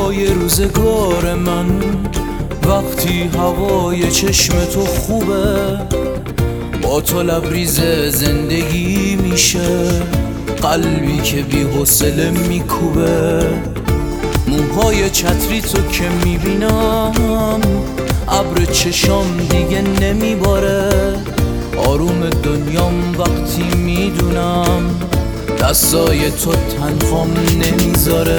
هوای روزگار من وقتی هوای چشم تو خوبه، با تو لبریز زندگی میشه، قلبی که بی حوصله میکوبه. موهای چتری تو که میبینم، ابر چشام دیگه نمیباره. آروم دنیام وقتی میدونم دستای تو تنهام نمیذاره.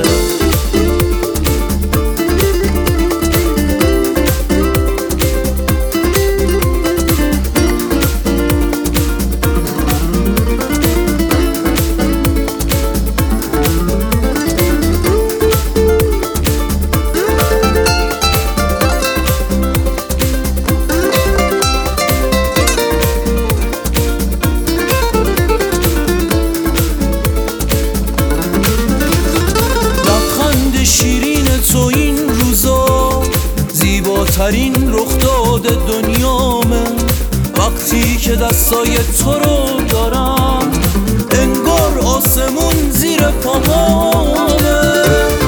زیباترین رخ داده دنیامه، وقتی که دستای تو رو دارم انگار آسمون زیر پاهامه.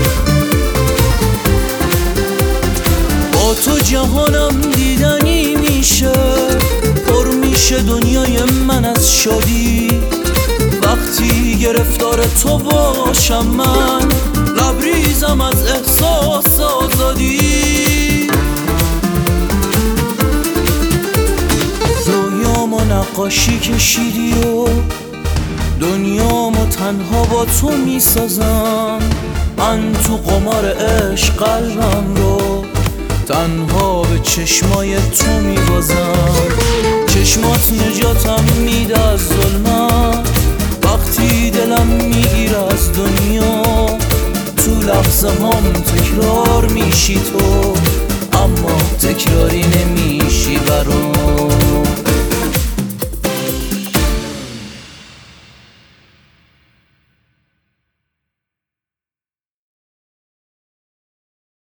با تو جهانم دیدنی میشه، پر میشه دنیای من از شادی. وقتی گرفتار تو باشم من لبریزم از احساس آزادی. رویامو نقاشی کشیدی و دنیامو تنها با تو میسازم. من تو قمار عشق قلبم رو تنها به چشمای تو میبازم. چشمات نجاتم میده از ظلمت، وقتی دلم میگیره از دنیا. تو لحظه هم تکرار میشی تو، اما تکراری نمیشی برام.